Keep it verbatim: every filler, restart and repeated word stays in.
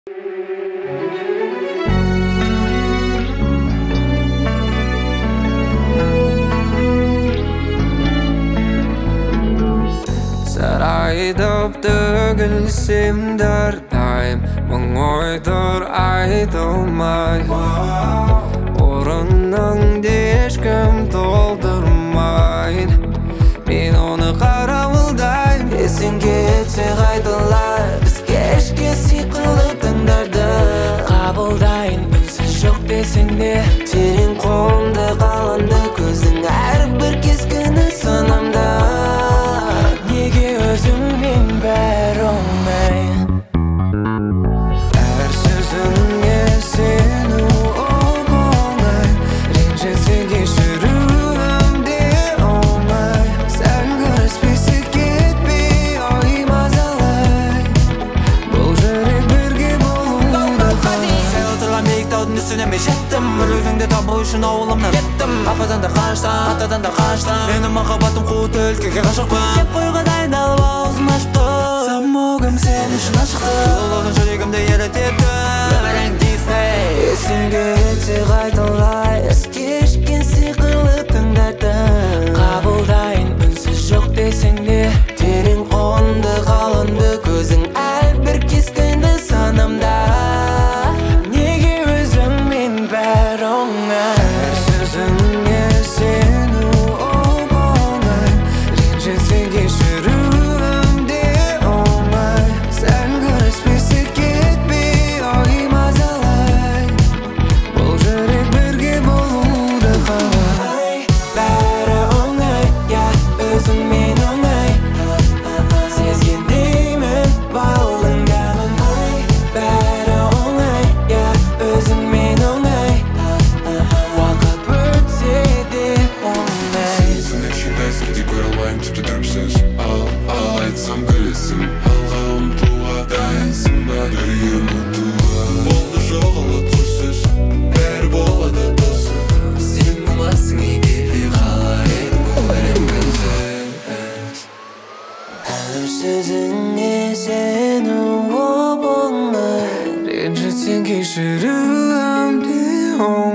Sarayda tөгілсем дәрдайым Мың ойдыр айтылмай Орыныңды ешкім толтырмайын Мен оны қарауылдайым Есіңге етсе қайталар Біз кешке сиқырлы таңдарды Қабылдайын үнсіз жоқ десең де Терең қолымда қаланды көздің әрбір кескіні санамда Неге өзіңмен бәрі оңай Әр сөзіңе сену оп-оңай Ренжітсең кешіруім де оңай Сәл көріспесек кетпей ой мазалай Бұл жүрек бірге болуды қалай Сәл отырған биіктаудың үстіне мен жеттім Бір өзіңді табу үшін ауылымнан кеттім Ападан да қаштан, атадан да қаштан Менің махаббатым қуыт өлкеге ғашықпын Кеп қойға дайындалып аузын аштым Самогым сен үшін ашықты Ұлығын жүрегімді елітетті Өмірің Дисней Есіңге етсе қайталай Ес кешкен сиқырлы тыңдарды Қабылдайын үнсіз жоқ десең де Терең қолымды қаланды көзің әрбір кескінді санамда Неге өзіңмен бәрі оңай Әр сөзіңе сену оп-оңай Ренжітсең кешіруім де оңай Сәл көріспесек кетпей ой мазалай Бұл жүрек бірге болуды қалай Бәрі оңай, я өзіңмен оңай Сезгендеймін балың дәмін Бәрі оңай, я өзіңмен оңай Уақыт өтсе де оңай Сезініп шындайсың деп көре алмайым тіпті дұрыпсыз Ал, ал айтсам күлесің Алға ұмтылуға дайынсың ба дүрге ұмытуға Болды жоқ ұлытқысыз бәрі болады досым Сен болмассың егер де қалай едім көңілім күнсіз Әр сөзіңе сену оп-оңай Ренжітсең кешіруім де оңай